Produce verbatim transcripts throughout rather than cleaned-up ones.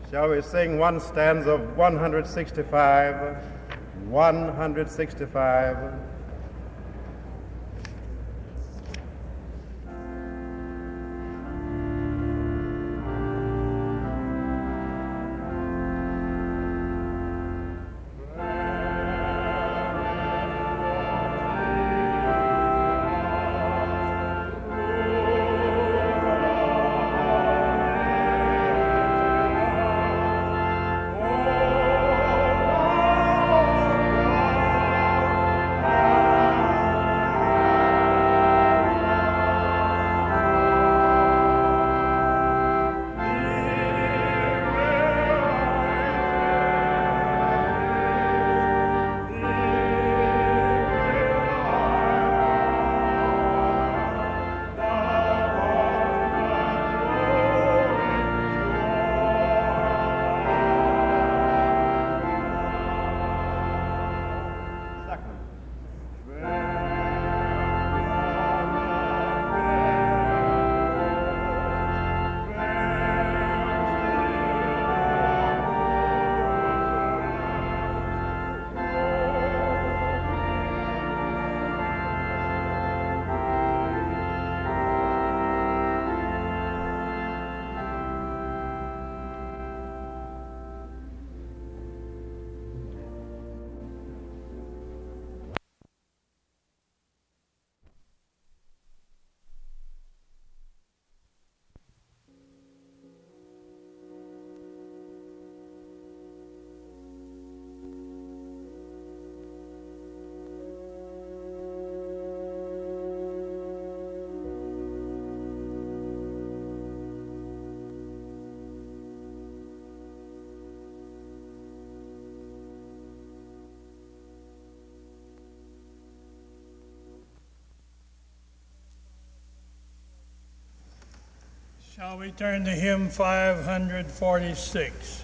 Shall we sing one stanza of one hundred sixty-five? one hundred sixty-five. Shall we turn to hymn five hundred forty-six?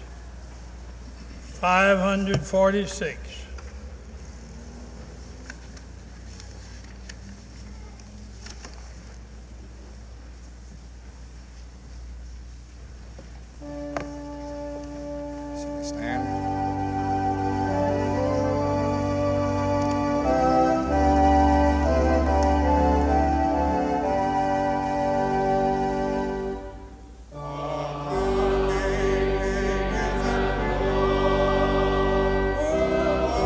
five hundred forty-six. Oh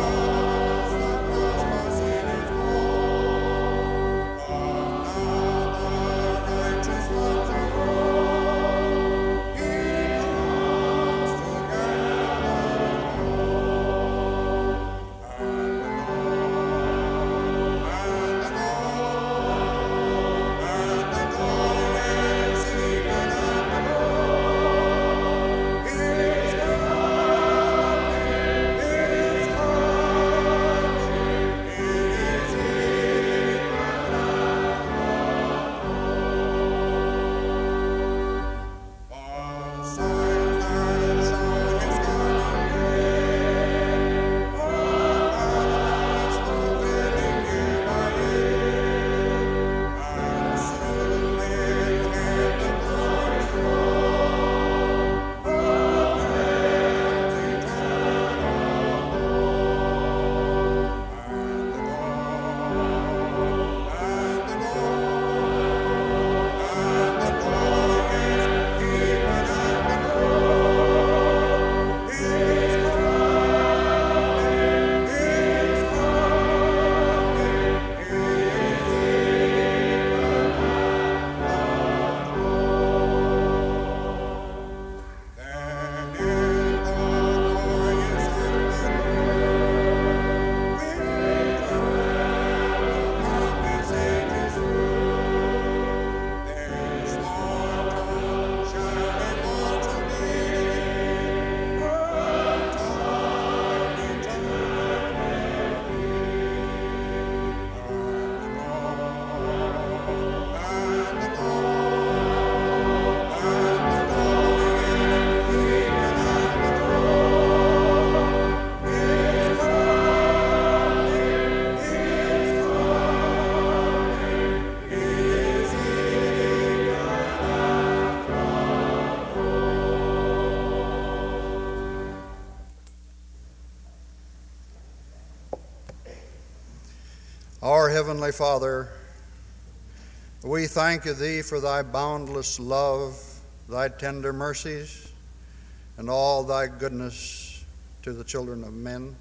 Heavenly Father, we thank Thee for Thy boundless love, Thy tender mercies, and all Thy goodness to the children of men.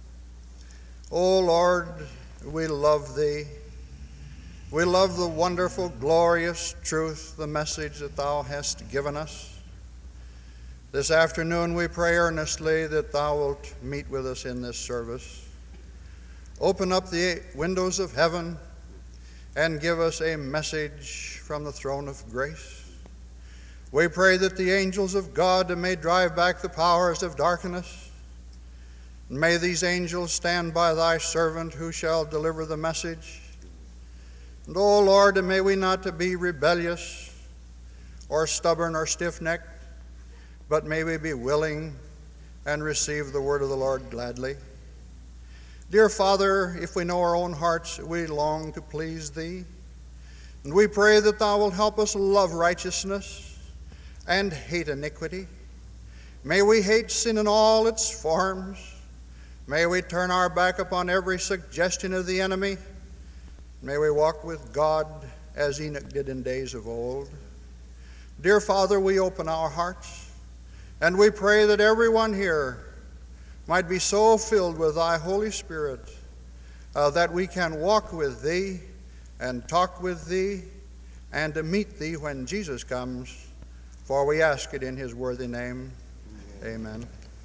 O Lord, we love Thee. We love the wonderful, glorious truth, the message that Thou hast given us. This afternoon we pray earnestly that Thou wilt meet with us in this service. Open up the windows of heaven and give us a message from the throne of grace. We pray that the angels of God may drive back the powers of darkness. May these angels stand by Thy servant who shall deliver the message. And, O Lord, may we not be rebellious or stubborn or stiff-necked, but may we be willing and receive the word of the Lord gladly. Dear Father, if we know our own hearts, we long to please Thee. And we pray that Thou wilt help us love righteousness and hate iniquity. May we hate sin in all its forms. May we turn our back upon every suggestion of the enemy. May we walk with God as Enoch did in days of old. Dear Father, we open our hearts. And we pray that everyone here might be so filled with Thy Holy Spirit uh, that we can walk with Thee and talk with Thee and to meet Thee when Jesus comes. For we ask it in His worthy name. Amen.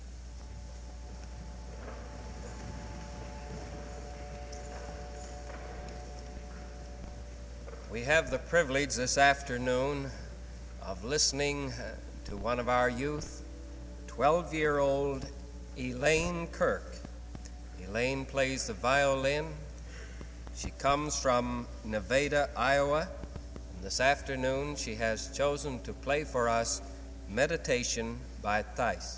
We have the privilege this afternoon of listening to one of our youth, twelve-year-old Elaine Kirk. Elaine plays the violin. She comes from Nevada, Iowa. And this afternoon she has chosen to play for us Meditation by Theis.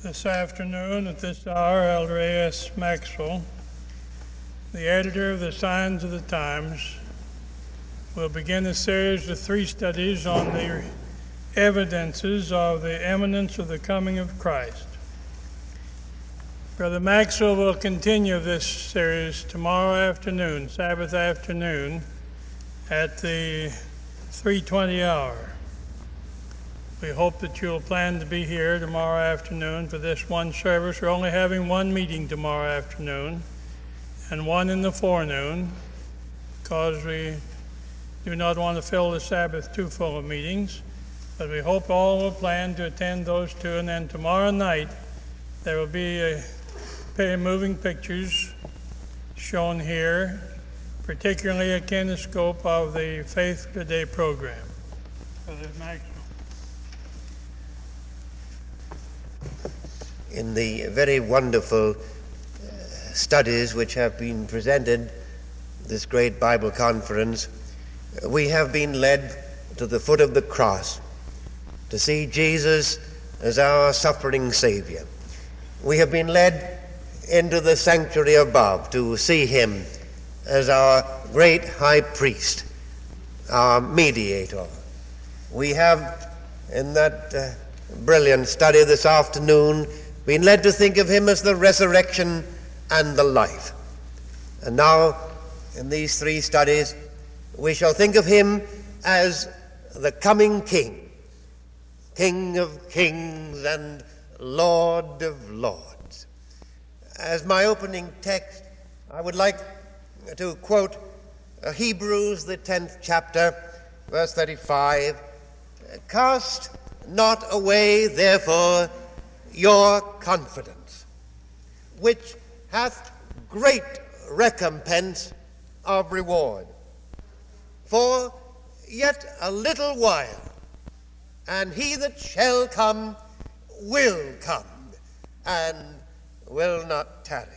This afternoon at this hour, Elder A S Maxwell, the editor of the Signs of the Times, will begin a series of three studies on the evidences of the imminence of the coming of Christ. Brother Maxwell will continue this series tomorrow afternoon, Sabbath afternoon, at the three twenty hour. We hope that you'll plan to be here tomorrow afternoon for this one service. We're only having one meeting tomorrow afternoon and one in the forenoon, because we do not want to fill the Sabbath too full of meetings. But we hope all will plan to attend those two. And then tomorrow night there will be a pair of moving pictures shown here, particularly a kinescope of the Faith Today program. Brother Maxwell. In the very wonderful uh, studies which have been presented this great Bible conference, we have been led to the foot of the cross to see Jesus as our suffering Savior. We have been led into the sanctuary above to see him as our great high priest, our mediator. We have, in that uh, brilliant study this afternoon, been led to think of him as the resurrection and the life. And now, in these three studies, we shall think of him as the coming King, King of kings and Lord of lords. As my opening text, I would like to quote Hebrews, the tenth chapter, verse thirty-five. Cast not away, therefore, your confidence, which hath great recompense of reward. For yet a little while, and he that shall come will come, and will not tarry.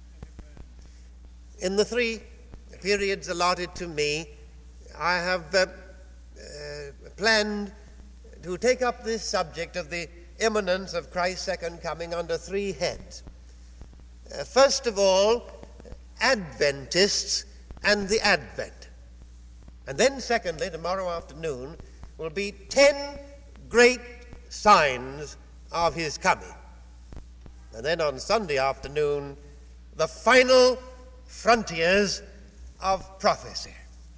In the three periods allotted to me, I have uh, uh, planned to take up this subject of the imminence of Christ's second coming under three heads. Uh, first of all, Adventists and the Advent. And then secondly, tomorrow afternoon, will be ten great signs of his coming. And then on Sunday afternoon, the final frontiers of prophecy.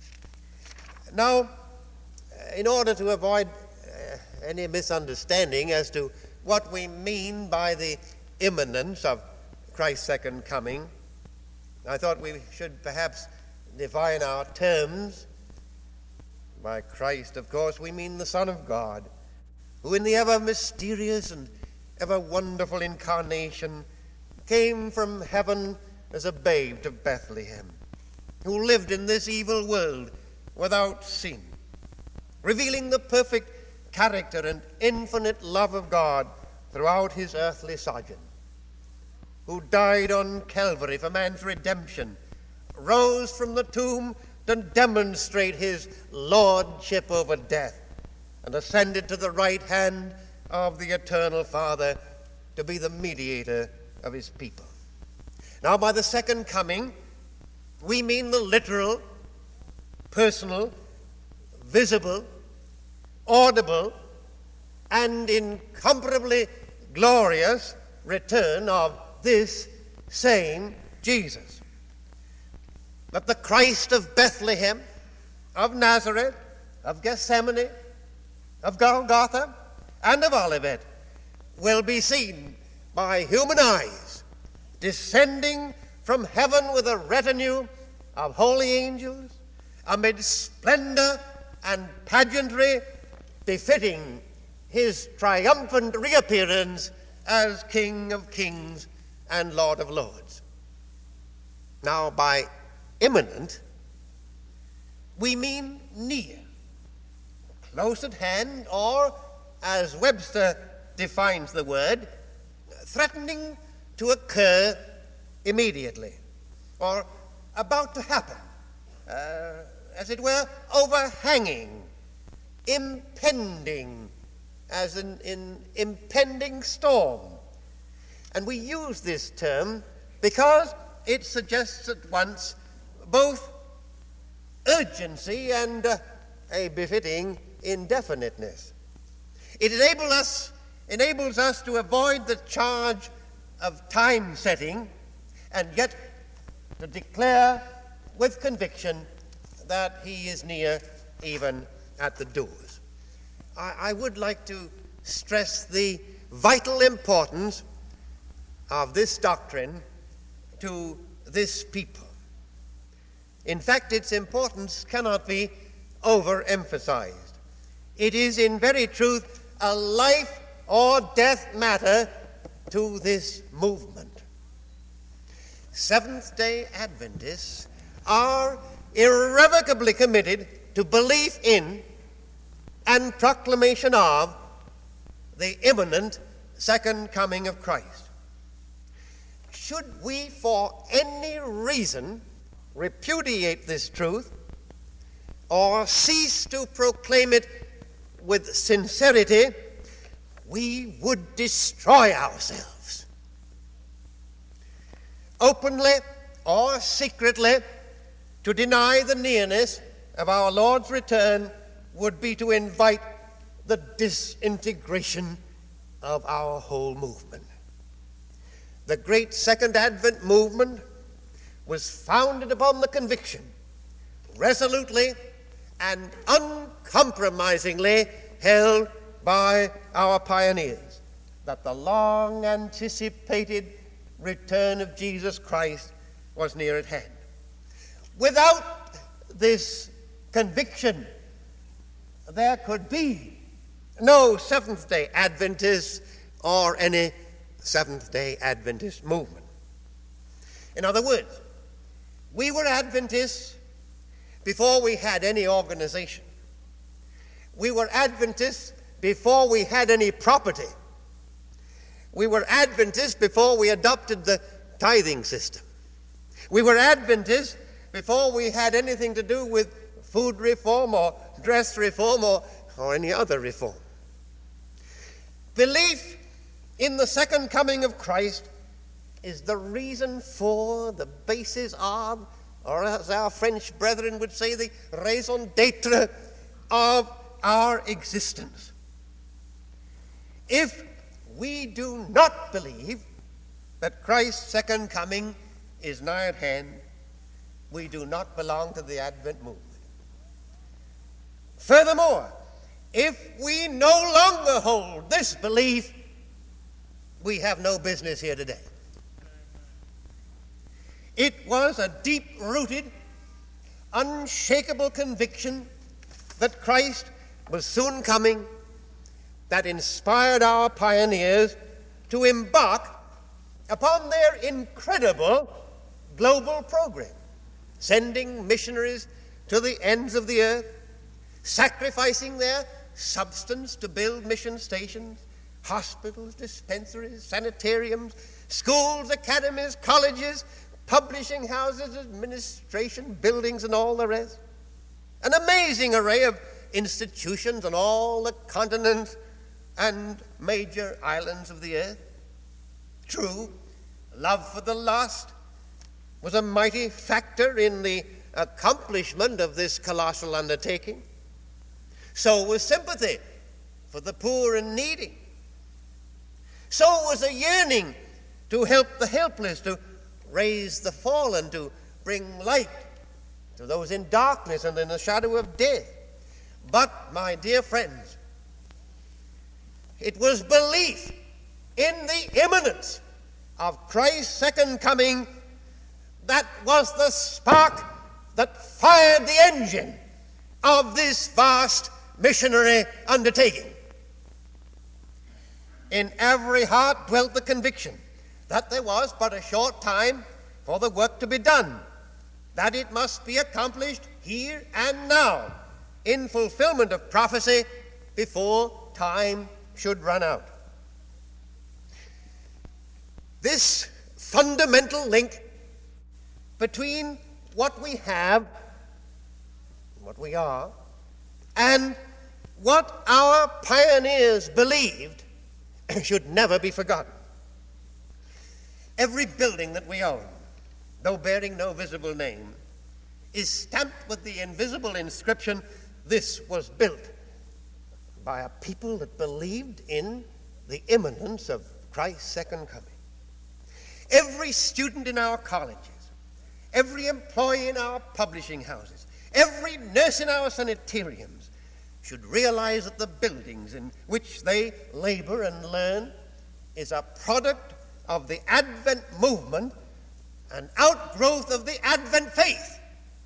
Now, in order to avoid uh, any misunderstanding as to what we mean by the imminence of Christ's second coming, I thought we should perhaps define our terms. By Christ, of course, we mean the Son of God, who in the ever mysterious and ever wonderful incarnation came from heaven as a babe to Bethlehem, who lived in this evil world without sin, revealing the perfect character and infinite love of God throughout his earthly sojourn, who died on Calvary for man's redemption, rose from the tomb to demonstrate his lordship over death, and ascended to the right hand of the eternal Father to be the mediator of his people. Now, by the second coming, we mean the literal, personal, visible, audible, and incomparably glorious return of this same Jesus. That the Christ of Bethlehem, of Nazareth, of Gethsemane, of Golgotha, and of Olivet will be seen by human eyes, descending from heaven with a retinue of holy angels, amid splendor and pageantry befitting his triumphant reappearance as King of kings and Lord of lords. Now, by imminent, we mean near, close at hand, or, as Webster defines the word, threatening to occur immediately, or about to happen, uh, as it were, overhanging, impending, as in, in impending storm, And we use this term because it suggests at once both urgency and uh, a befitting indefiniteness. It enables us, enables us to avoid the charge of time setting and yet to declare with conviction that he is near, even at the doors. I, I would like to stress the vital importance of this doctrine to this people. In fact, its importance cannot be overemphasized. It is in very truth a life or death matter to this movement. Seventh-day Adventists are irrevocably committed to belief in and proclamation of the imminent second coming of Christ. Should we for any reason repudiate this truth or cease to proclaim it with sincerity, we would destroy ourselves. Openly or secretly, to deny the nearness of our Lord's return would be to invite the disintegration of our whole movement. The great Second Advent movement was founded upon the conviction, resolutely and uncompromisingly held by our pioneers, that the long anticipated return of Jesus Christ was near at hand. Without this conviction, there could be no Seventh-day Adventist or any Seventh-day Adventist movement. In other words, we were Adventists before we had any organization. We were Adventists before we had any property. We were Adventists before we adopted the tithing system. We were Adventists before we had anything to do with food reform or dress reform or, or any other reform. Belief in the second coming of Christ is the reason for, the basis of, or as our French brethren would say, the raison d'etre of our existence. If we do not believe that Christ's second coming is nigh at hand, we do not belong to the Advent movement. Furthermore, if we no longer hold this belief, we have no business here today. It was a deep-rooted, unshakable conviction that Christ was soon coming that inspired our pioneers to embark upon their incredible global program, sending missionaries to the ends of the earth, sacrificing their substance to build mission stations, hospitals, dispensaries, sanitariums, schools, academies, colleges, publishing houses, administration, buildings, and all the rest. An amazing array of institutions on all the continents and major islands of the earth. True, love for the lost was a mighty factor in the accomplishment of this colossal undertaking. So was sympathy for the poor and needy. So was a yearning to help the helpless, to raise the fallen, to bring light to those in darkness and in the shadow of death. But, my dear friends, it was belief in the imminence of Christ's second coming that was the spark that fired the engine of this vast missionary undertaking. In every heart dwelt the conviction that there was but a short time for the work to be done, that it must be accomplished here and now in fulfillment of prophecy before time should run out. This fundamental link between what we have, what we are, and what our pioneers believed should never be forgotten. Every building that we own, though bearing no visible name, is stamped with the invisible inscription, "This was built by a people that believed in the imminence of Christ's second coming." Every student in our colleges, every employee in our publishing houses, every nurse in our sanitariums should realize that the buildings in which they labor and learn is a product of the Advent movement, an outgrowth of the Advent faith.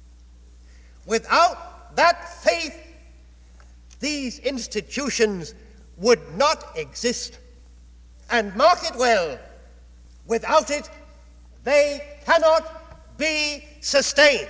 Without that faith, these institutions would not exist. And mark it well, without it, they cannot be sustained.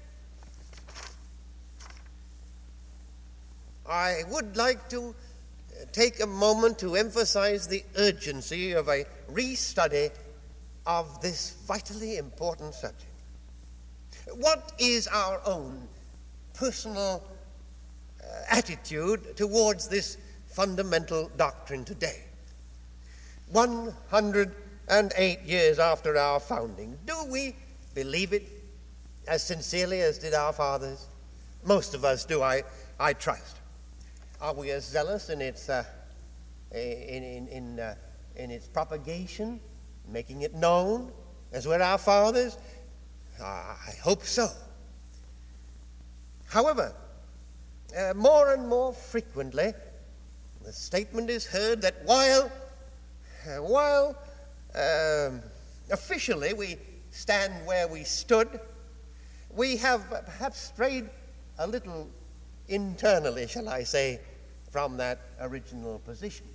I would like to take a moment to emphasize the urgency of a restudy of this vitally important subject. What is our own personal uh, attitude towards this fundamental doctrine today? one hundred eight years after our founding, do we believe it as sincerely as did our fathers? Most of us do, I, I trust. Are we as zealous in its uh, in in in, uh, in its propagation, making it known, as were our fathers? Uh, I hope so. However, uh, more and more frequently, the statement is heard that while uh, while um, officially we stand where we stood, we have perhaps strayed a little internally, shall I say, from that original position.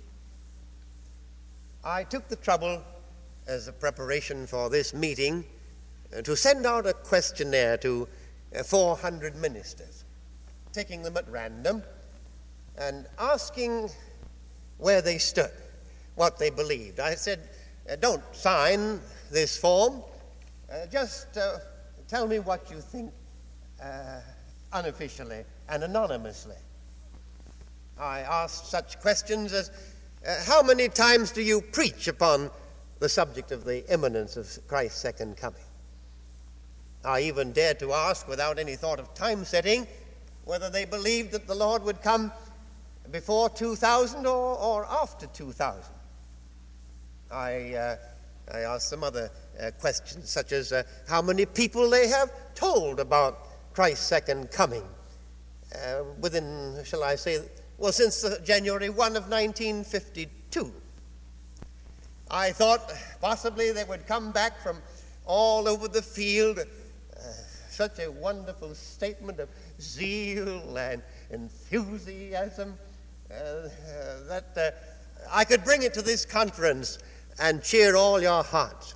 I took the trouble, as a preparation for this meeting, uh, to send out a questionnaire to uh, four hundred ministers, taking them at random and asking where they stood, what they believed. I said, uh, don't sign this form, uh, just uh, tell me what you think uh, unofficially and anonymously. I asked such questions as, uh, how many times do you preach upon the subject of the imminence of Christ's second coming? I even dared to ask, without any thought of time setting, whether they believed that the Lord would come before two thousand or, or after two thousand. I, uh, I asked some other uh, questions, such as uh, how many people they have told about Christ's second coming uh, within, shall I say, well, since uh, January first of nineteen fifty-two. I thought possibly they would come back from all over the field, uh, such a wonderful statement of zeal and enthusiasm uh, uh, that uh, I could bring it to this conference and cheer all your hearts.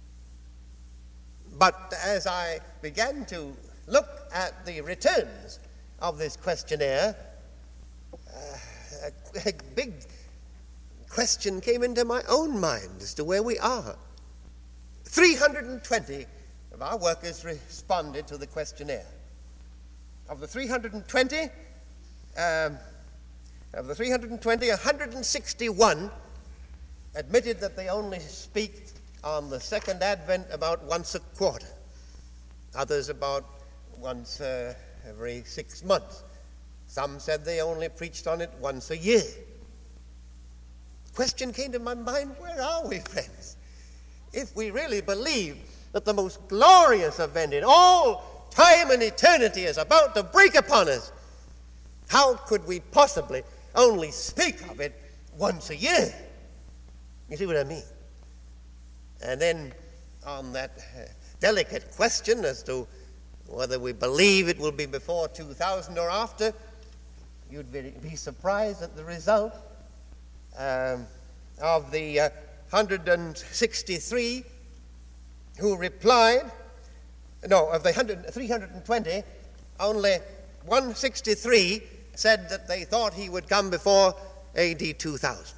But as I began to look at the returns of this questionnaire, uh, a, a big question came into my own mind as to where we are. three hundred twenty of our workers responded to the questionnaire. Of the three hundred twenty, um, of the three hundred twenty, one hundred sixty-one admitted that they only speak on the second Advent about once a quarter. Others about once uh, every six months. Some said they only preached on it once a year. Question came to my mind, where are we, friends? If we really believe that the most glorious event in all time and eternity is about to break upon us, how could we possibly only speak of it once a year? You see what I mean? And then on that uh, delicate question as to whether we believe it will be before two thousand or after, you'd be, be surprised at the result. Um, of the uh, one hundred sixty-three who replied, no, of the three hundred twenty, only one hundred sixty-three said that they thought he would come before A D two thousand.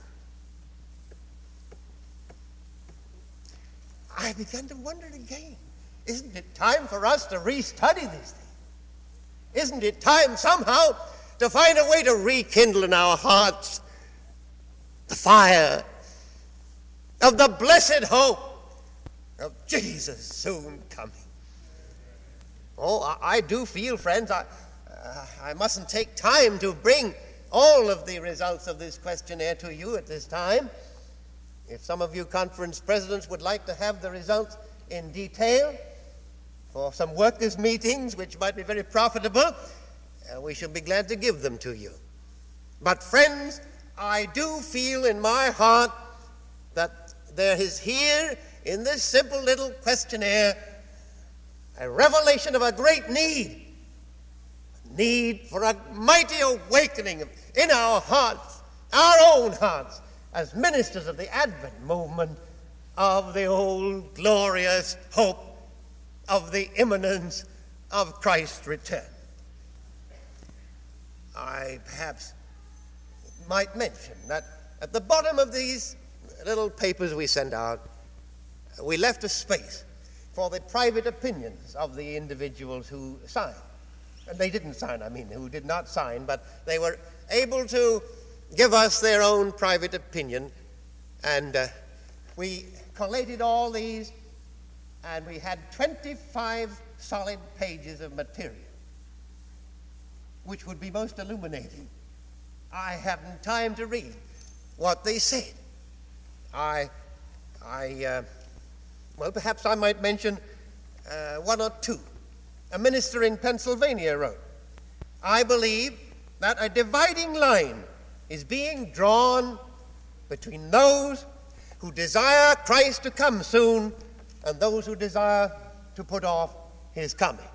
I began to wonder again, isn't it time for us to restudy these things? Isn't it time somehow to find a way to rekindle in our hearts the fire of the blessed hope of Jesus soon coming. Oh, I, I do feel, friends, I, uh, I mustn't take time to bring all of the results of this questionnaire to you at this time. If some of you conference presidents would like to have the results in detail for some workers' meetings, which might be very profitable, uh, we shall be glad to give them to you. But friends, I do feel in my heart that there is here in this simple little questionnaire a revelation of a great need, need for a mighty awakening in our hearts, our own hearts, as ministers of the Advent movement, of the old glorious hope of the imminence of Christ's return. I perhaps might mention that at the bottom of these little papers we send out, we left a space for the private opinions of the individuals who signed. And they didn't sign, I mean, who did not sign, but they were able to give us their own private opinion. And uh, we collated all these, and we had twenty-five solid pages of material, which would be most illuminating. I haven't time to read what they said. I, I, uh, well, perhaps I might mention uh, one or two. A minister in Pennsylvania wrote, "I believe that a dividing line is being drawn between those who desire Christ to come soon and those who desire to put off his coming."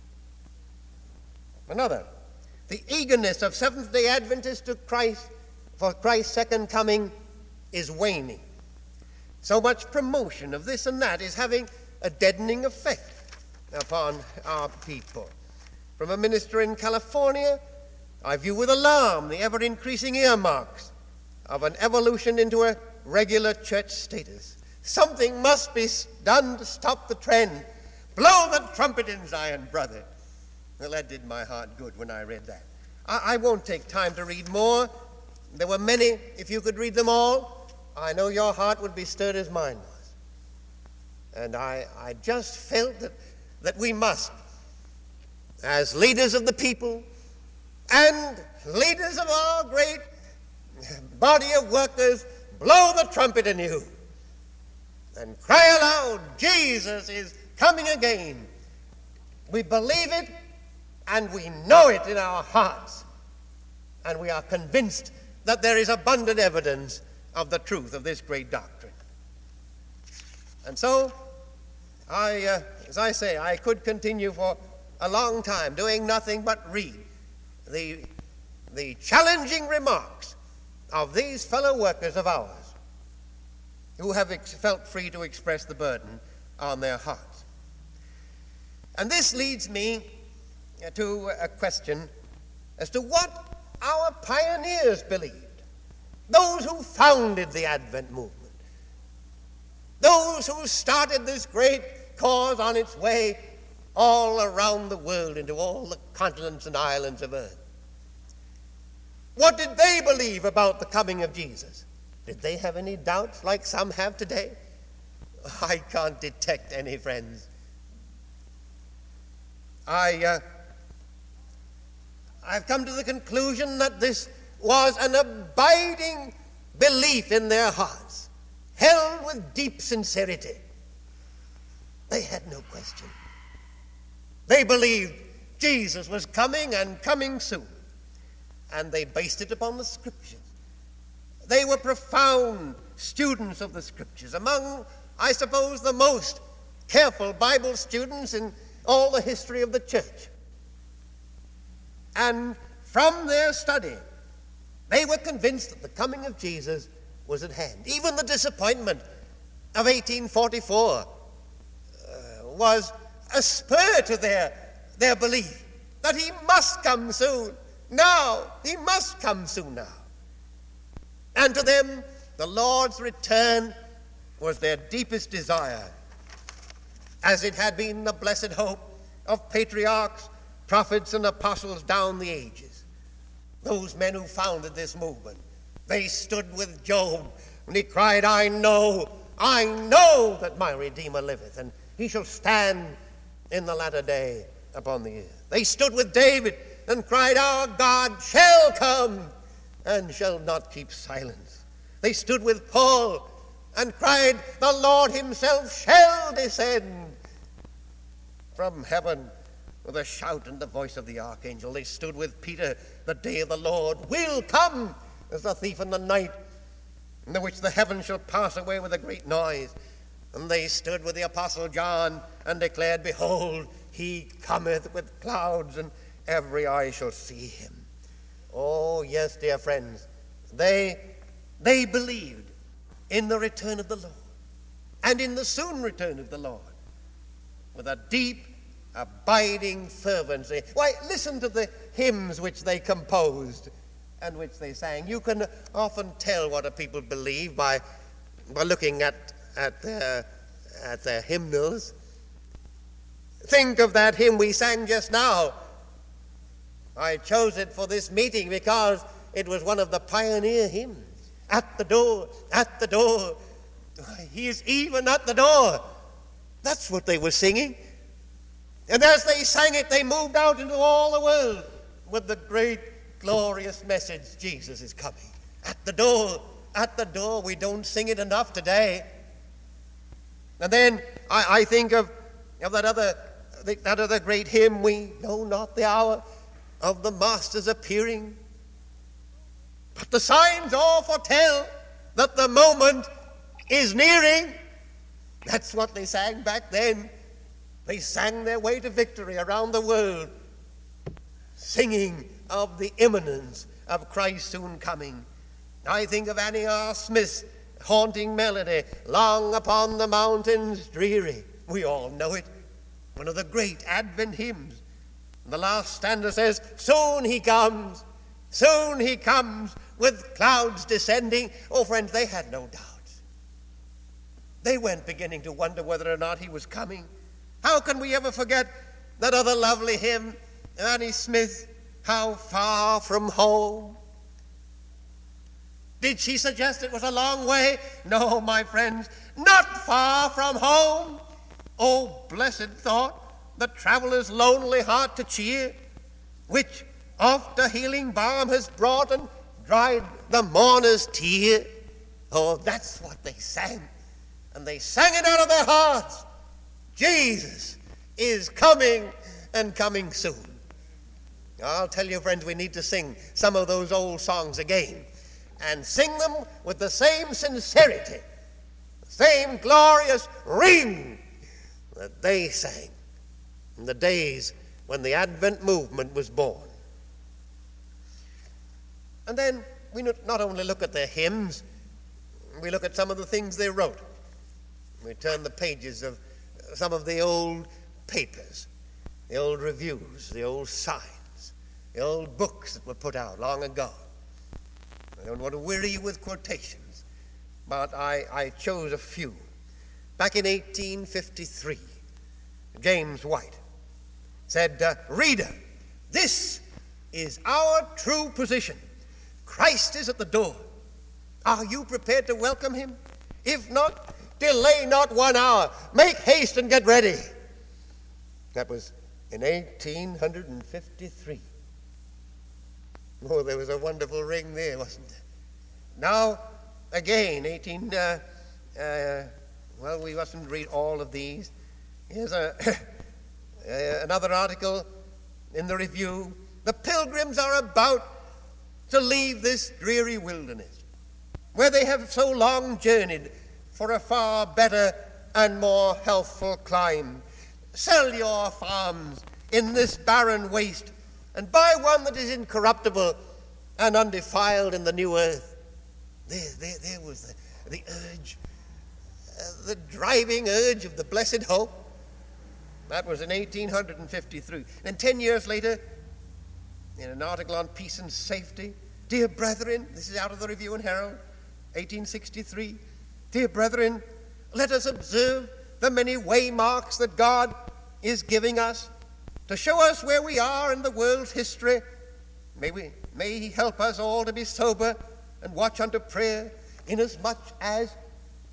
Another, "The eagerness of Seventh-day Adventists to Christ for Christ's second coming is waning. So much promotion of this and that is having a deadening effect upon our people." From a minister in California, "I view with alarm the ever-increasing earmarks of an evolution into a regular church status. Something must be done to stop the trend. Blow the trumpet in Zion, brother." Well, that did my heart good when I read that. I, I won't take time to read more. There were many. If you could read them all, I know your heart would be stirred as mine was. And I, I just felt that, that we must, as leaders of the people and leaders of our great body of workers, blow the trumpet anew and cry aloud, "Jesus is coming again." We believe it and we know it in our hearts, and we are convinced that there is abundant evidence of the truth of this great doctrine. And so, I, uh, as I say, I could continue for a long time doing nothing but read the, the challenging remarks of these fellow workers of ours who have ex- felt free to express the burden on their hearts. And this leads me to a question as to what our pioneers believed, those who founded the Advent movement, those who started this great cause on its way all around the world into all the continents and islands of earth. What did they believe about the coming of Jesus? Did they have any doubts like some have today? I can't detect any, friends. I, uh, I've come to the conclusion that this was an abiding belief in their hearts, held with deep sincerity. They had no question. They believed Jesus was coming and coming soon, and they based it upon the Scriptures. They were profound students of the Scriptures, among, I suppose, the most careful Bible students in all the history of the church. And from their study, they were convinced that the coming of Jesus was at hand. Even the disappointment of eighteen forty-four uh, was a spur to their, their belief that he must come soon. Now, he must come soon now. And to them, the Lord's return was their deepest desire, as it had been the blessed hope of patriarchs, prophets, and apostles down the ages. Those men who founded this movement, they stood with Job when he cried, "I know I know that my Redeemer liveth, and he shall stand in the latter day upon the earth. They stood with David and cried, our God shall come and shall not keep silence. They stood with Paul and cried, the Lord himself shall descend from heaven with a shout and the voice of the archangel. They stood with Peter, the day of the Lord will come as a thief in the night, in which the heavens shall pass away with a great noise. And they stood with the apostle John and declared, behold, he cometh with clouds, and every eye shall see him. Oh, yes, dear friends, they, they believed in the return of the Lord and in the soon return of the Lord with a deep, abiding fervency. Why, listen to the hymns which they composed and which they sang. You can often tell what a people believe by, by looking at, at, their, at their hymnals. Think of that hymn we sang just now. I chose it for this meeting because it was one of the pioneer hymns. At the door, at the door. He is even at the door. That's what they were singing. And as they sang it, they moved out into all the world with the great, glorious message, Jesus is coming. At the door, at the door. We don't sing it enough today. And then I, I think of, of that other that other great hymn, we know not the hour of the Master's appearing, but the signs all foretell that the moment is nearing. That's what they sang back then. They sang their way to victory around the world, singing of the imminence of Christ soon coming. I think of Annie R. Smith's haunting melody, long upon the mountains dreary. We all know it. One of the great Advent hymns. And the last stanza says, soon he comes, soon he comes, with clouds descending. Oh, friends, they had no doubts. They weren't beginning to wonder whether or not he was coming. How can we ever forget that other lovely hymn, Annie Smith, How Far From Home? Did she suggest it was a long way? No, my friends, not far from home. Oh, blessed thought, the traveler's lonely heart to cheer, which oft a healing balm has brought and dried the mourner's tear. Oh, that's what they sang. And they sang it out of their hearts. Jesus is coming and coming soon. I'll tell you, friends, we need to sing some of those old songs again and sing them with the same sincerity, the same glorious ring that they sang in the days when the Advent movement was born. And then we not only look at their hymns, we look at some of the things they wrote. We turn the pages of some of the old papers, the old reviews, the old signs, the old books that were put out long ago. I don't want to weary you with quotations, but I, I chose a few. Back in eighteen fifty-three, James White said, uh, Reader, this is our true position. Christ is at the door. Are you prepared to welcome him? If not, delay not one hour. Make haste and get ready. That was in eighteen fifty-three. Oh, there was a wonderful ring there, wasn't there? Now, again, eighteen, uh, uh, well, we mustn't read all of these. Here's a, uh, another article in the review. The pilgrims are about to leave this dreary wilderness, where they have so long journeyed for a far better and more healthful clime. Sell your farms in this barren waste and buy one that is incorruptible and undefiled in the new earth. There, there, there was the, the urge, uh, the driving urge of the blessed hope. That was in eighteen fifty-three. And ten years later, in an article on peace and safety, dear brethren, this is out of the Review and Herald, eighteen sixty-three, dear brethren, let us observe the many waymarks that God is giving us to show us where we are in the world's history. May we, may he help us all to be sober and watch unto prayer, inasmuch as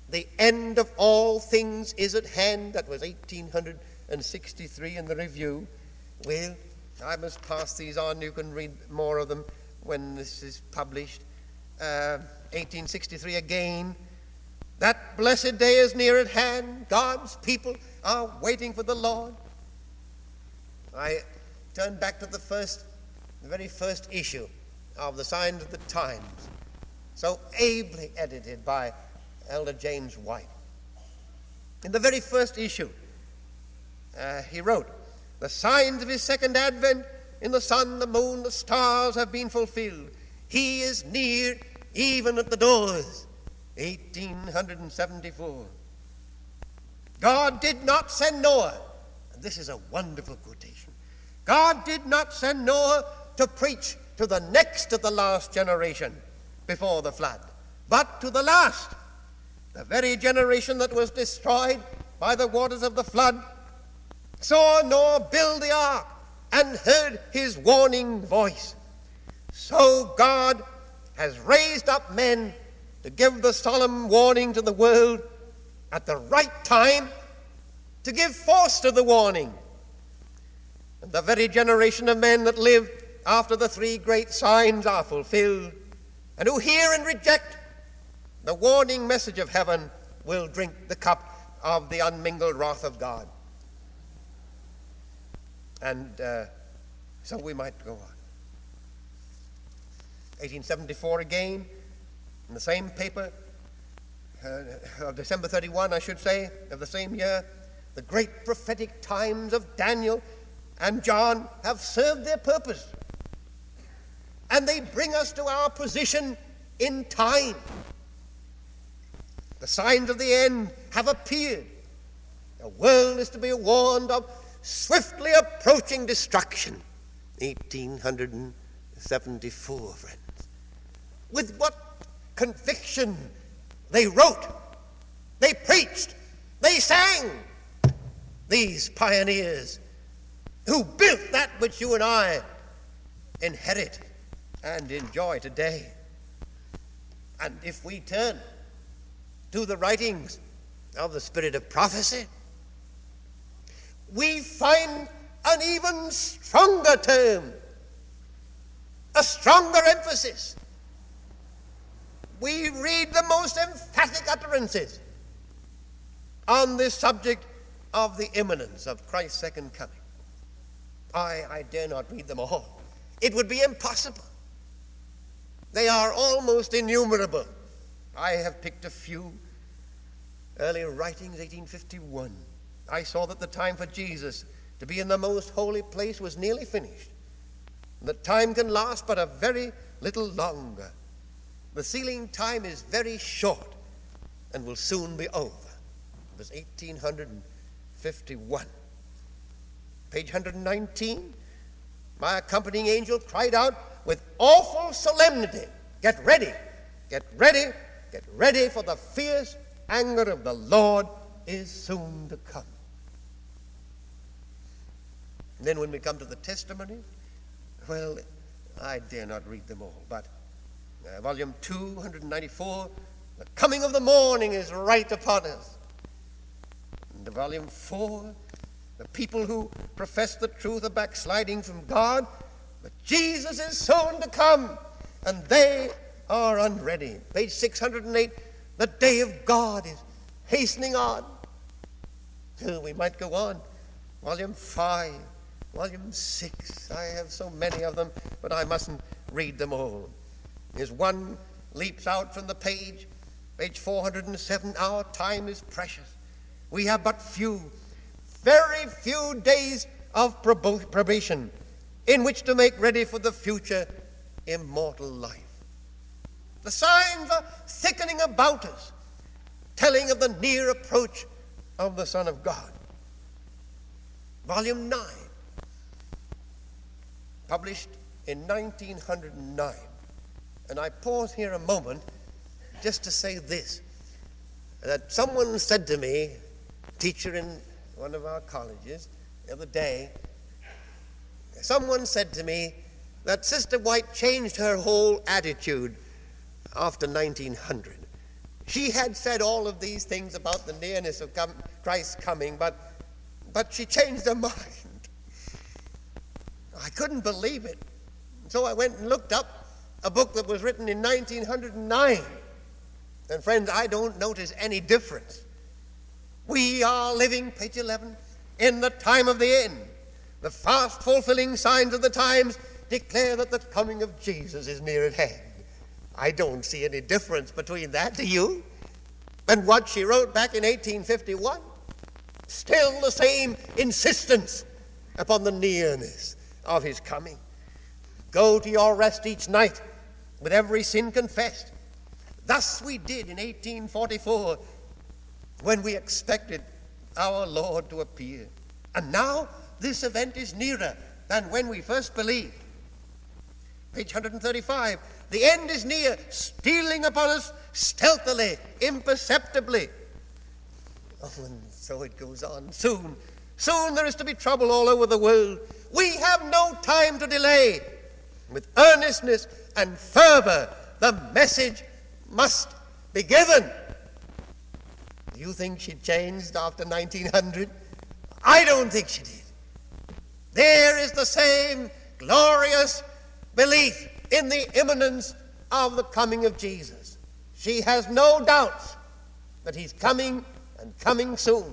the end of all things is at hand. That was eighteen sixty-three in the review. Well, I must pass these on. You can read more of them when this is published. Uh, eighteen sixty-three again. That blessed day is near at hand. God's people are waiting for the Lord. I turn back to the first, the very first issue of the Signs of the Times, so ably edited by Elder James White. In the very first issue, uh, he wrote, "The signs of his second advent in the sun, the moon, the stars have been fulfilled. He is near, even at the doors." eighteen seventy-four. God did not send Noah, and this is a wonderful quotation, God did not send Noah to preach to the next of the last generation before the flood, but to the last, the very generation that was destroyed by the waters of the flood, saw Noah build the ark and heard his warning voice. So God has raised up men to give the solemn warning to the world at the right time, to give force to the warning. And the very generation of men that live after the three great signs are fulfilled, and who hear and reject the warning message of heaven, will drink the cup of the unmingled wrath of God. And uh, so we might go on. eighteen seventy-four again, in the same paper, uh, of December thirty-first, I should say, of the same year, the great prophetic times of Daniel and John have served their purpose. And they bring us to our position in time. The signs of the end have appeared. The world is to be warned of swiftly approaching destruction. eighteen seventy-four, friends. With what conviction they wrote, they preached, they sang, these pioneers who built that which you and I inherit and enjoy today. And if we turn to the writings of the spirit of prophecy, we find an even stronger term, a stronger emphasis. We read the most emphatic utterances on this subject of the imminence of Christ's second coming. I, I dare not read them all. It would be impossible. They are almost innumerable. I have picked a few. Earlier writings, eighteen fifty-one. I saw that the time for Jesus to be in the most holy place was nearly finished. That time can last but a very little longer. The sealing time is very short and will soon be over. It was eighteen fifty-one. Page one nineteen, my accompanying angel cried out with awful solemnity, "Get ready, get ready, get ready, for the fierce anger of the Lord is soon to come." And then when we come to the testimony, well, I dare not read them all, but uh, volume two, one ninety-four, "The coming of the morning is right upon us." And volume four, "The people who profess the truth are backsliding from God, but Jesus is soon to come, and they are unready." Page six hundred eight, "The day of God is hastening on." Oh, we might go on. Volume five, volume six, I have so many of them, but I mustn't read them all. As one leaps out from the page, page four hundred seven, "Our time is precious. We have but few, very few days of prob- probation in which to make ready for the future immortal life." The signs are thickening about us, telling of the near approach of the Son of God. Volume nine, published in nineteen oh nine. And I pause here a moment just to say this, that someone said to me, teacher in one of our colleges the other day, someone said to me that Sister White changed her whole attitude after nineteen hundred. She had said all of these things about the nearness of com- Christ's coming, but, but she changed her mind. I couldn't believe it. So I went and looked up a book that was written in nineteen oh nine. And friends, I don't notice any difference. We are living, page eleven, in the time of the end. The fast fulfilling signs of the times declare that the coming of Jesus is near at hand. I don't see any difference between that, do you? And what she wrote back in eighteen fifty-one. Still the same insistence upon the nearness of his coming. Go to your rest each night with every sin confessed. Thus we did in eighteen forty-four when we expected our Lord to appear. And now this event is nearer than when we first believed. Page one thirty-five. The end is near, stealing upon us stealthily, imperceptibly. Oh, and so it goes on. Soon, soon there is to be trouble all over the world. We have no time to delay. With earnestness and fervor, the message must be given. Do you think she changed after nineteen hundred? I don't think she did. There is the same glorious belief in the imminence of the coming of Jesus. She has no doubts that he's coming and coming soon.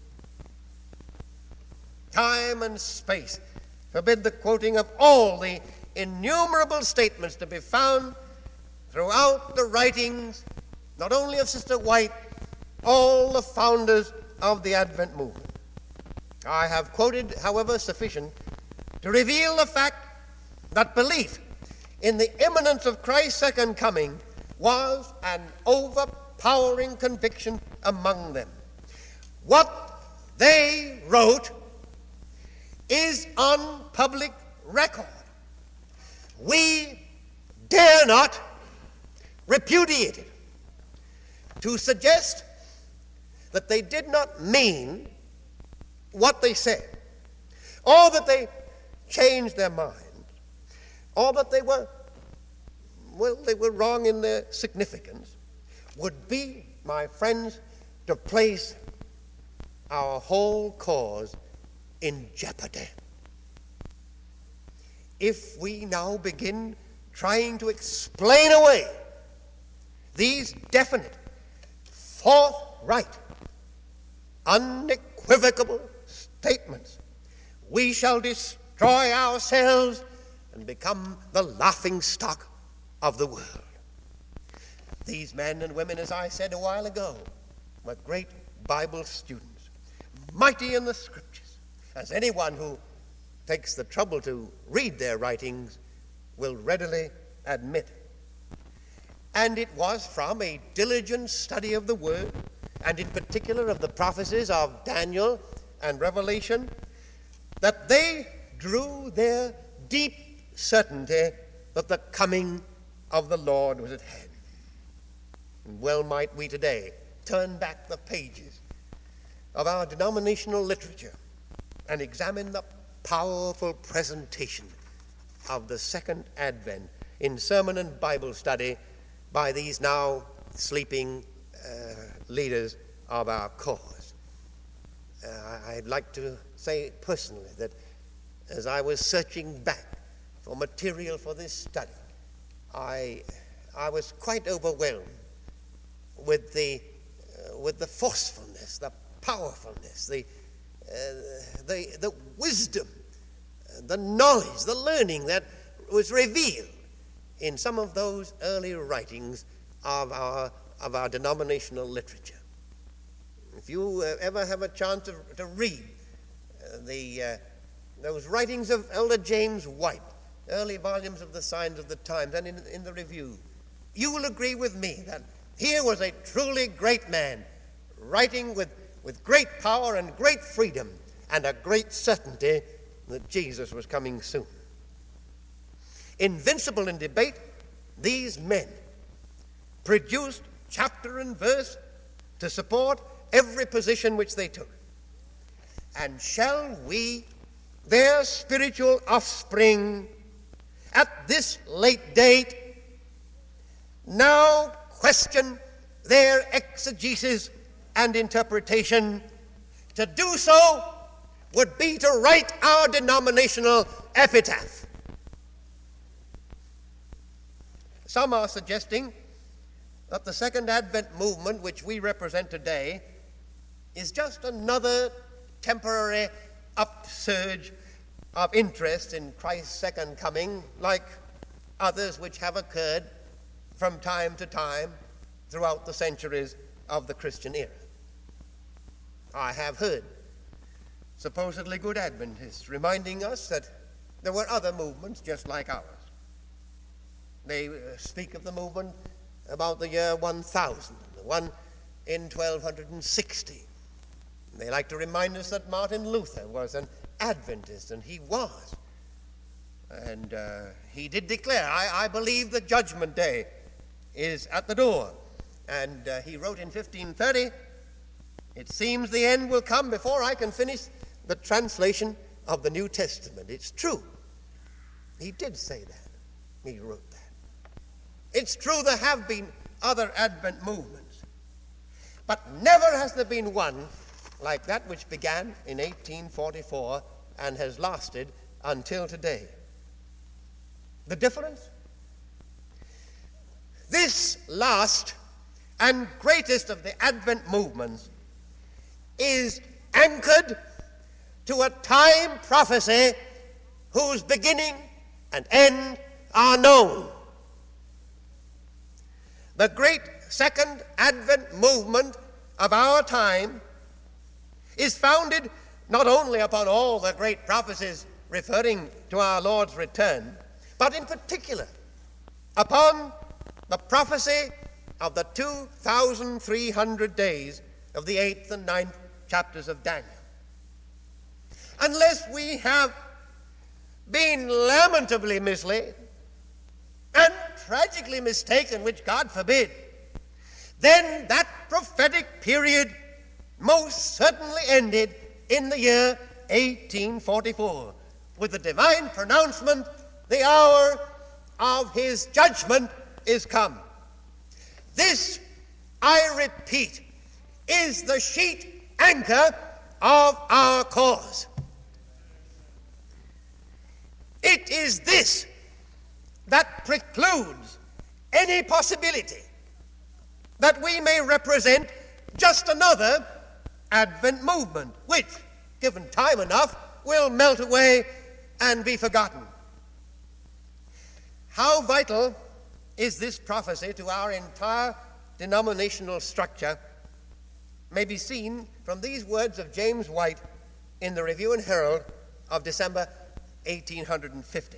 Time and space forbid the quoting of all the innumerable statements to be found throughout the writings, not only of Sister White, all the founders of the Advent movement. I have quoted, however, sufficient to reveal the fact that belief in the imminence of Christ's second coming was an overpowering conviction among them. What they wrote is on public record. We dare not repudiate it. To suggest that they did not mean what they said, or that they changed their mind, or that they were, well, they were wrong in their significance, would be, my friends, to place our whole cause in jeopardy. If we now begin trying to explain away these definite, forthright, unequivocal statements, we shall destroy ourselves and become the laughing stock of the world. These men and women, as I said a while ago, were great Bible students, mighty in the Scriptures, as anyone who takes the trouble to read their writings will readily admit. And it was from a diligent study of the Word, and in particular of the prophecies of Daniel and Revelation, that they drew their deep certainty that the coming of the Lord was at hand. And well might we today turn back the pages of our denominational literature and examine the powerful presentation of the second advent in sermon and Bible study by these now sleeping uh, leaders of our cause. Uh, I'd like to say personally that as I was searching back for material for this study, I, I was quite overwhelmed with the, uh, with the forcefulness, the powerfulness, the, uh, the, the wisdom, the knowledge, the learning that was revealed in some of those early writings of our, of our denominational literature. If you uh, ever have a chance to, to read uh, the, uh, those writings of Elder James White, early volumes of the Signs of the Times and in, in the Review, you will agree with me that here was a truly great man writing with, with great power and great freedom and a great certainty that Jesus was coming soon. Invincible in debate, these men produced chapter and verse to support every position which they took. And shall we, their spiritual offspring, at this late date, now question their exegesis and interpretation. To do so would be to write our denominational epitaph. Some are suggesting that the Second Advent movement, which we represent today, is just another temporary upsurge of interest in Christ's second coming, like others which have occurred from time to time throughout the centuries of the Christian era. I have heard supposedly good Adventists reminding us that there were other movements just like ours. They uh, speak of the movement about the year one thousand, the one in twelve sixty. They like to remind us that Martin Luther was an Adventist, and he was. And uh, he did declare, I, I believe the judgment day is at the door. And uh, he wrote in fifteen thirty, it seems the end will come before I can finish the translation of the New Testament. It's true. He did say that. He wrote that. It's true there have been other Advent movements, but never has there been one like that which began in eighteen forty-four and has lasted until today. The difference? This last and greatest of the Advent movements is anchored to a time prophecy whose beginning and end are known. The great Second Advent movement of our time is founded not only upon all the great prophecies referring to our Lord's return, but in particular upon the prophecy of the two thousand three hundred days of the eighth and ninth chapters of Daniel. Unless we have been lamentably misled and tragically mistaken, which God forbid, then that prophetic period most certainly ended in the year eighteen forty-four with the divine pronouncement, the hour of his judgment is come. This, I repeat, is the sheet anchor of our cause. It is this that precludes any possibility that we may represent just another Advent movement, which, given time enough, will melt away and be forgotten. How vital is this prophecy to our entire denominational structure may be seen from these words of James White in the Review and Herald of December eighteen fifty.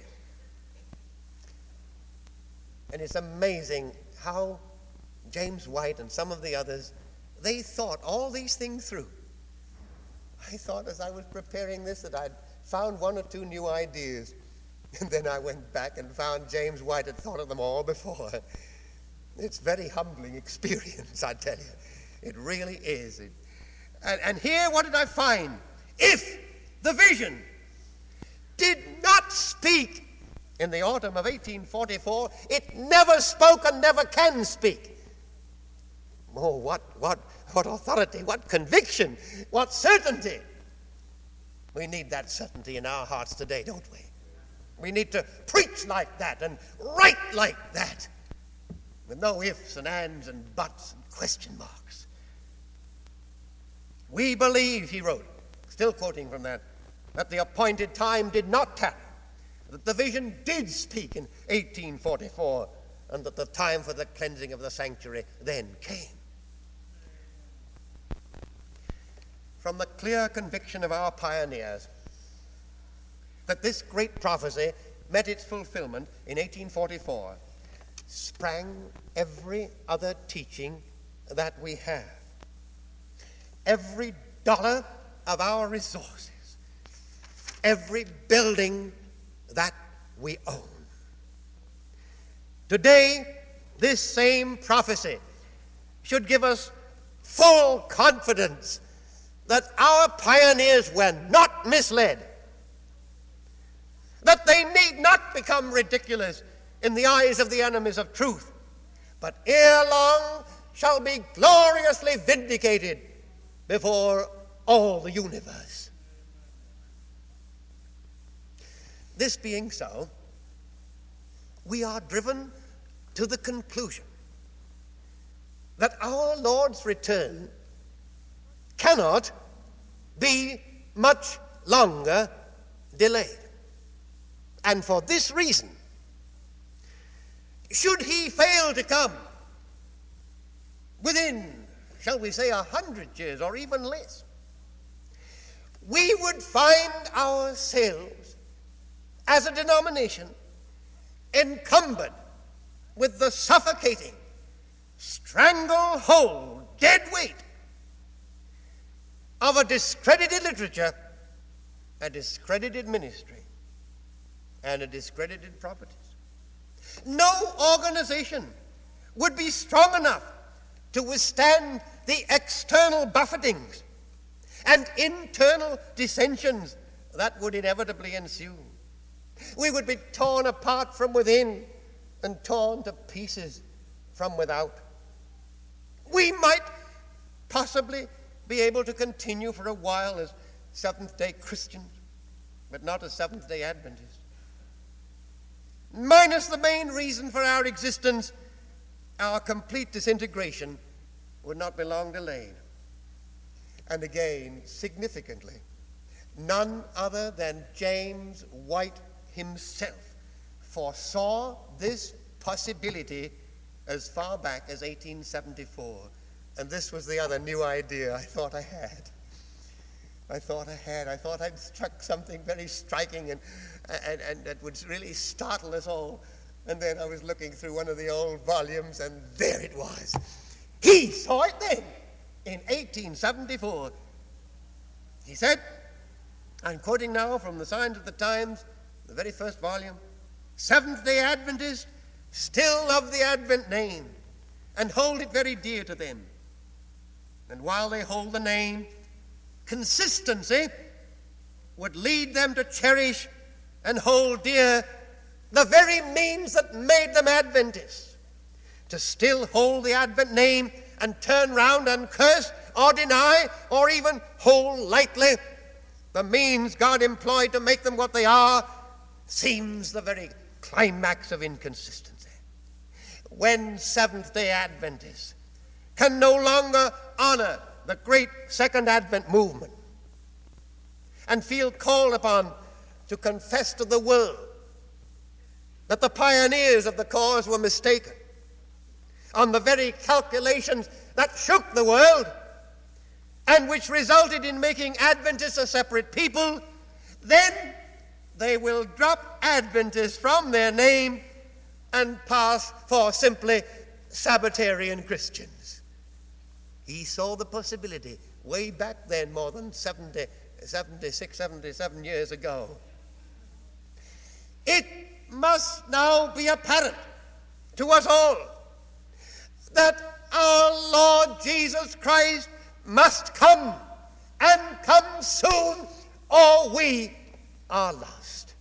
And it's amazing how James White and some of the others, they thought all these things through. I thought as I was preparing this that I'd found one or two new ideas. And then I went back and found James White had thought of them all before. It's a very humbling experience, I tell you. It really is. It, and, and here, what did I find? If the vision did not speak in the autumn of eighteen forty-four, it never spoke and never can speak. Oh, what, what, what authority, what conviction, what certainty. We need that certainty in our hearts today, don't we? We need to preach like that and write like that, with no ifs and ands and buts and question marks. We believe, he wrote, still quoting from that, that the appointed time did not tarry, that the vision did speak in eighteen forty-four, and that the time for the cleansing of the sanctuary then came. From the clear conviction of our pioneers that this great prophecy met its fulfillment in eighteen forty-four, sprang every other teaching that we have. Every dollar of our resources, every building that we own. Today, this same prophecy should give us full confidence that our pioneers were not misled, that they need not become ridiculous in the eyes of the enemies of truth, but ere long shall be gloriously vindicated before all the universe. This being so, we are driven to the conclusion that our Lord's return cannot be much longer delayed. And for this reason, should he fail to come within, shall we say, a hundred years or even less, we would find ourselves as a denomination encumbered with the suffocating, stranglehold, dead weight of a discredited literature, a discredited ministry, and a discredited properties. No organization would be strong enough to withstand the external buffetings and internal dissensions that would inevitably ensue. We would be torn apart from within and torn to pieces from without. We might possibly be able to continue for a while as Seventh-day Christians, but not as Seventh-day Adventists. Minus the main reason for our existence, our complete disintegration would not be long delayed. And again, significantly, none other than James White himself foresaw this possibility as far back as eighteen seventy-four. And this was the other new idea I thought I had. I thought I had. I thought I'd struck something very striking and, and, and that would really startle us all. And then I was looking through one of the old volumes, and there it was. He saw it then, in eighteen seventy-four. He said, I'm quoting now from the Signs of the Times, the very first volume, Seventh-day Adventists still love the Advent name and hold it very dear to them. And while they hold the name, consistency would lead them to cherish and hold dear the very means that made them Adventists. To still hold the Advent name and turn round and curse or deny or even hold lightly the means God employed to make them what they are seems the very climax of inconsistency. When Seventh-day Adventists can no longer honor the great Second Advent movement and feel called upon to confess to the world that the pioneers of the cause were mistaken on the very calculations that shook the world and which resulted in making Adventists a separate people, then they will drop Adventists from their name and pass for simply Sabbatarian Christians. He saw the possibility way back then, more than seventy, seventy-six, seventy-seven years ago. It must now be apparent to us all that our Lord Jesus Christ must come, and come soon, or we are lost.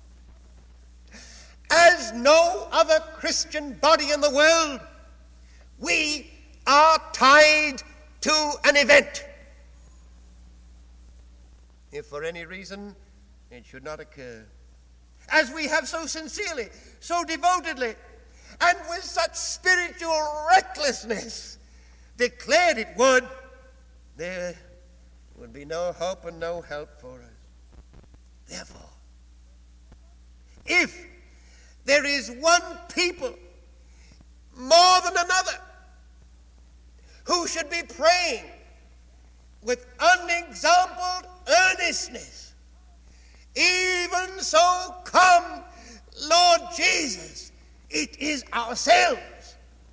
As no other Christian body in the world, we are tied to an event. If for any reason it should not occur, as we have so sincerely, so devotedly, and with such spiritual recklessness declared it would, there would be no hope and no help for us. Therefore, if there is one people more than another who should be praying with unexampled earnestness, even so come, Lord Jesus, it is ourselves.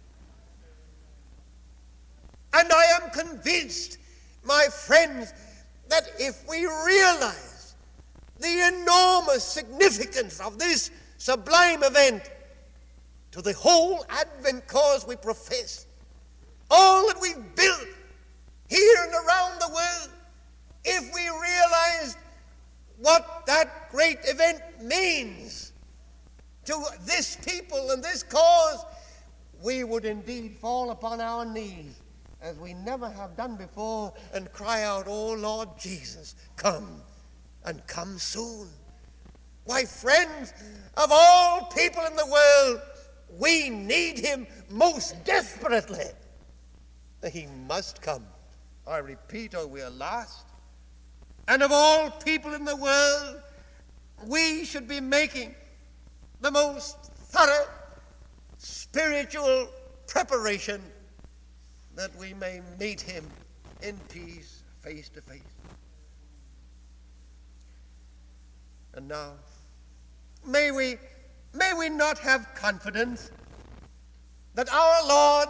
And I am convinced, my friends, that if we realize the enormous significance of this sublime event to the whole Advent cause we profess, all that we've built here and around the world, if we realize what that great event means to this people and this cause, we would indeed fall upon our knees as we never have done before and cry out, "Oh Lord Jesus, come, and come soon." Why, friends, of all people in the world, we need him most desperately. He must come. I repeat, or we are lost. And of all people in the world, we should be making the most thorough spiritual preparation that we may meet him in peace, face to face. And now, may we, may we not have confidence that our Lord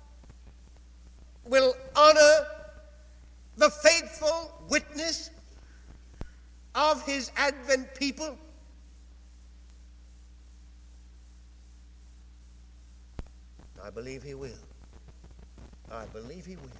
will honor the faithful witness of his Advent people? I believe he will. I believe he will.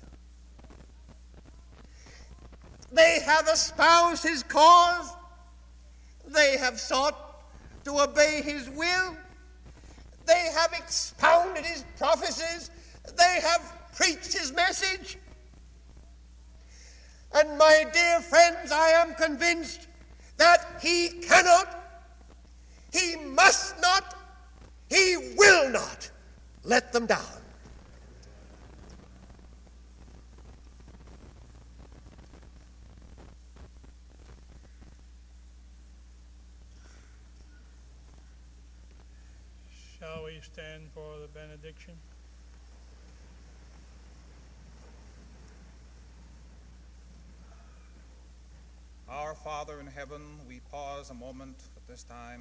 They have espoused his cause. They have sought to obey his will. They have expounded his prophecies. They have preached his message. And my dear friends, I am convinced that he cannot, he must not, he will not let them down. Shall we stand for the benediction? Our Father in heaven, we pause a moment at this time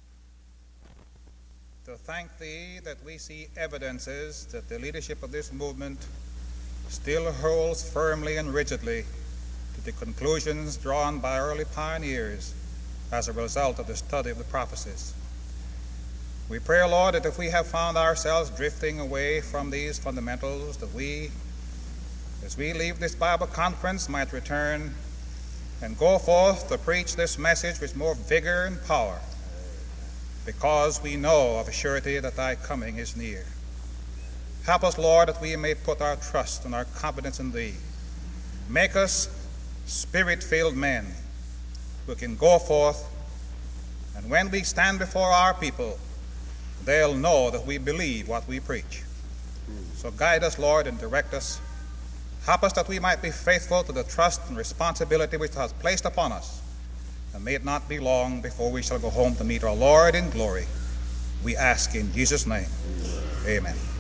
to thank thee that we see evidences that the leadership of this movement still holds firmly and rigidly to the conclusions drawn by early pioneers as a result of the study of the prophecies. We pray, Lord, that if we have found ourselves drifting away from these fundamentals, that we, as we leave this Bible conference, might return and go forth to preach this message with more vigor and power, because we know of a surety that thy coming is near. Help us, Lord, that we may put our trust and our confidence in thee. Make us spirit-filled men who can go forth, and when we stand before our people, they'll know that we believe what we preach. So guide us, Lord, and direct us. Help us that we might be faithful to the trust and responsibility which thou hast placed upon us. And may it not be long before we shall go home to meet our Lord in glory. We ask in Jesus' name. Amen.